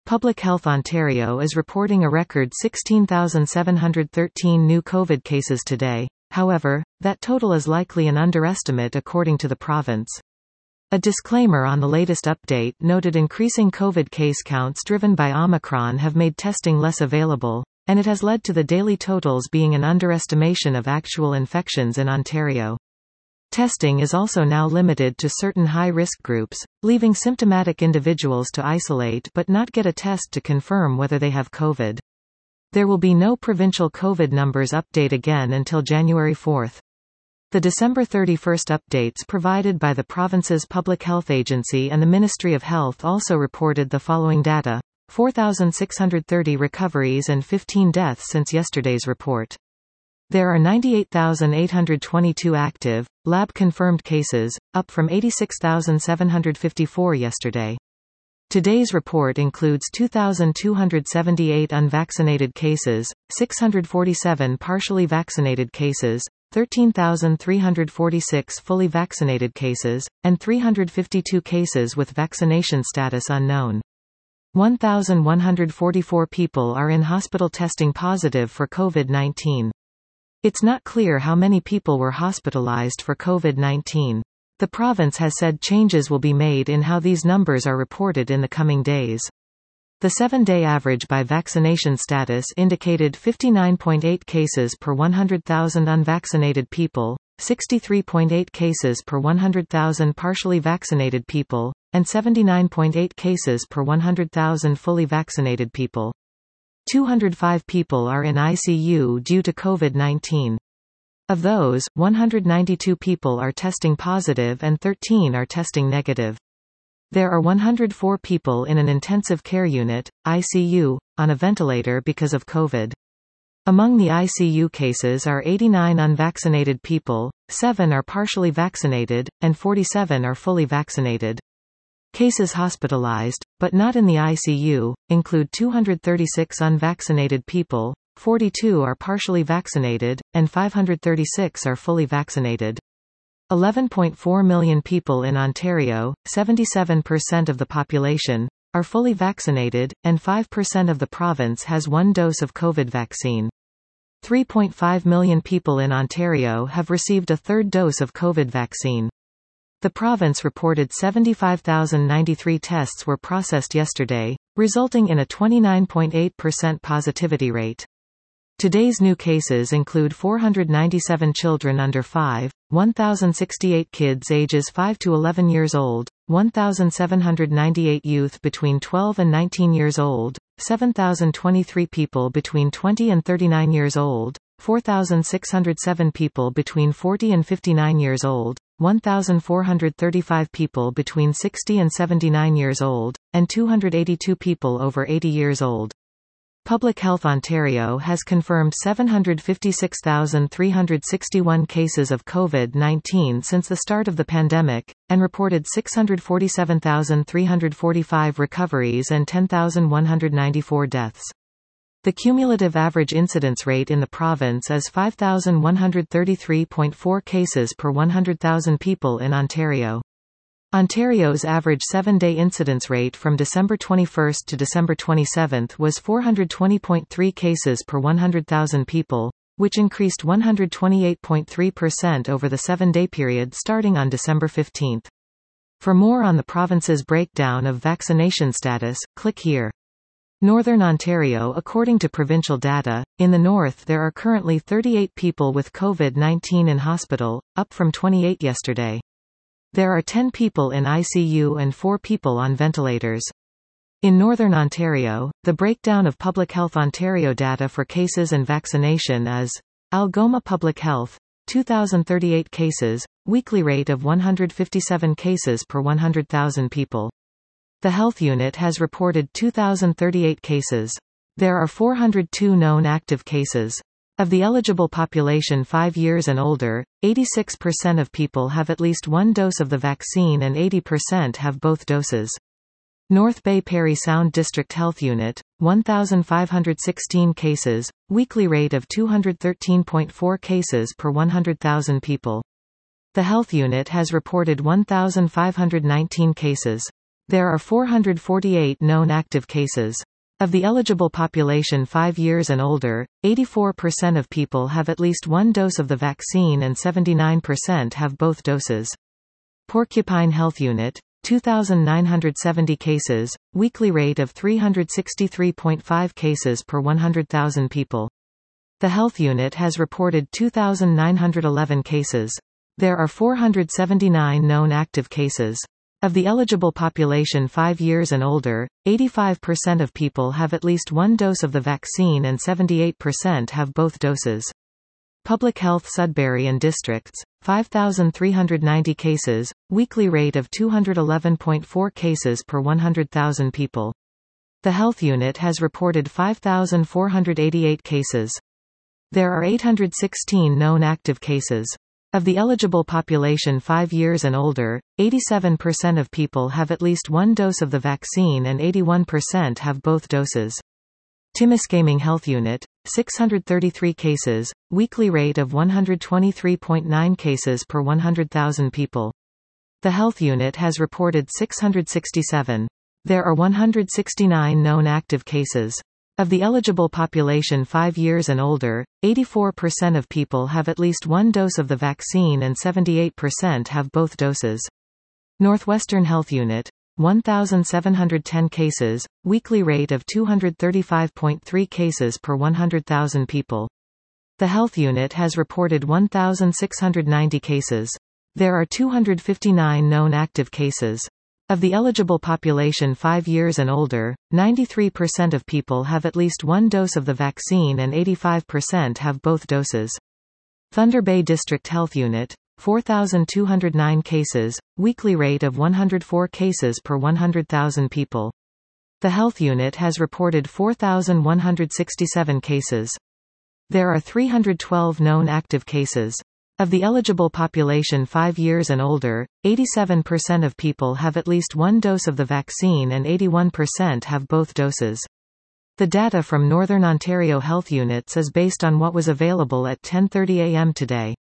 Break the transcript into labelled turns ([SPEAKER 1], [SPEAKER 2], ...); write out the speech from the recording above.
[SPEAKER 1] Public Health Ontario is reporting a record 16,713 new COVID cases today. However, that total is likely an underestimate according to the province. A disclaimer on the latest update noted increasing COVID case counts driven by Omicron have made testing less available, and it has led to the daily totals being an underestimation of actual infections in Ontario. Testing is also now limited to certain high-risk groups, leaving symptomatic individuals to isolate but not get a test to confirm whether they have COVID. There will be no provincial COVID numbers update again until January 4. The December 31 updates provided by the province's Public Health Agency and the Ministry of Health also reported the following data: 4,630 recoveries and 15 deaths since yesterday's report. There are 98,822 active, lab-confirmed cases, up from 86,754 yesterday. Today's report includes 2,278 unvaccinated cases, 647 partially vaccinated cases, 13,346 fully vaccinated cases, and 352 cases with vaccination status unknown. 1,144 people are in hospital testing positive for COVID-19. It's not clear how many people were hospitalized for COVID-19. The province has said changes will be made in how these numbers are reported in the coming days. The 7-day average by vaccination status indicated 59.8 cases per 100,000 unvaccinated people, 63.8 cases per 100,000 partially vaccinated people, and 79.8 cases per 100,000 fully vaccinated people. 205 people are in ICU due to COVID-19. Of those, 192 people are testing positive and 13 are testing negative. There are 104 people in an intensive care unit, ICU, on a ventilator because of COVID. Among the ICU cases are 89 unvaccinated people, 7 are partially vaccinated, and 47 are fully vaccinated. Cases hospitalized, but not in the ICU, include 236 unvaccinated people, 42 are partially vaccinated, and 536 are fully vaccinated. 11.4 million people in Ontario, 77% of the population, are fully vaccinated, and 5% of the province has one dose of COVID vaccine. 3.5 million people in Ontario have received a third dose of COVID vaccine. The province reported 75,093 tests were processed yesterday, resulting in a 29.8% positivity rate. Today's new cases include 497 children under 5, 1,068 kids ages 5 to 11 years old, 1,798 youth between 12 and 19 years old, 7,023 people between 20 and 39 years old, 4,607 people between 40 and 59 years old, 1,435 people between 60 and 79 years old, and 282 people over 80 years old. Public Health Ontario has confirmed 756,361 cases of COVID-19 since the start of the pandemic, and reported 647,345 recoveries and 10,194 deaths. The cumulative average incidence rate in the province is 5,133.4 cases per 100,000 people in Ontario. Ontario's average 7-day incidence rate from December 21 to December 27 was 420.3 cases per 100,000 people, which increased 128.3% over the 7-day period starting on December 15. For more on the province's breakdown of vaccination status, click here. Northern Ontario. According to provincial data, in the north there are currently 38 people with COVID-19 in hospital, up from 28 yesterday. There are 10 people in ICU and 4 people on ventilators. In Northern Ontario, the breakdown of Public Health Ontario data for cases and vaccination is: Algoma Public Health, 2,038 cases, weekly rate of 157 cases per 100,000 people. The Health Unit has reported 2,038 cases. There are 402 known active cases. Of the eligible population 5 years and older, 86% of people have at least one dose of the vaccine and 80% have both doses. North Bay Parry Sound District Health Unit, 1,516 cases, weekly rate of 213.4 cases per 100,000 people. The Health Unit has reported 1,519 cases. There are 448 known active cases. Of the eligible population 5 years and older, 84% of people have at least one dose of the vaccine and 79% have both doses. Porcupine Health Unit, 2,970 cases, weekly rate of 363.5 cases per 100,000 people. The Health Unit has reported 2,911 cases. There are 479 known active cases. Of the eligible population 5 years and older, 85% of people have at least one dose of the vaccine and 78% have both doses. Public Health Sudbury and Districts, 5,390 cases, weekly rate of 211.4 cases per 100,000 people. The Health Unit has reported 5,488 cases. There are 816 known active cases. Of the eligible population 5 years and older, 87% of people have at least one dose of the vaccine and 81% have both doses. Timiskaming Health Unit, 633 cases, weekly rate of 123.9 cases per 100,000 people. The Health Unit has reported 667. There are 169 known active cases. Of the eligible population 5 years and older, 84% of people have at least one dose of the vaccine and 78% have both doses. Northwestern Health Unit, 1,710 cases, weekly rate of 235.3 cases per 100,000 people. The Health Unit has reported 1,690 cases. There are 259 known active cases. Of the eligible population 5 years and older, 93% of people have at least one dose of the vaccine and 85% have both doses. Thunder Bay District Health Unit, 4,209 cases, weekly rate of 104 cases per 100,000 people. The Health Unit has reported 4,167 cases. There are 312 known active cases. Of the eligible population 5 years and older, 87% of people have at least one dose of the vaccine and 81% have both doses. The data from Northern Ontario Health Units is based on what was available at 10:30 a.m. today.